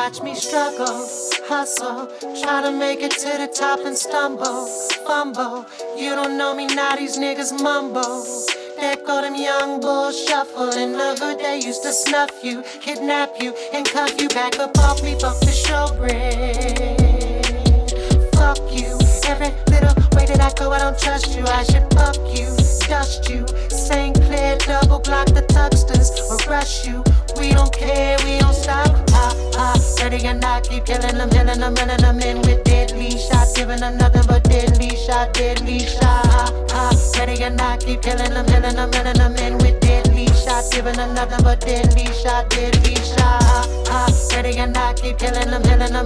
watch me struggle, hustle, try to make it to the top and stumble, fumble. You don't know me now, these niggas mumble. There go them young bulls shuffle. In the hood they used to snuff you, kidnap you, and cuff you. Back up off me, fuck the showbread. Fuck you, every little way that I go I don't trust you. I should fuck you, dust you, St. Clair, double block the thucksters, or rush you. We don't care, we don't stop. Ready or not, keep killing them, running them in with deadly shots, giving them nothing but deadly shot, deadly shot. Ready or not, keep killing them, running them in with deadly shots, giving them nothing but deadly shot, deadly shot. Ready or not, keep killing them,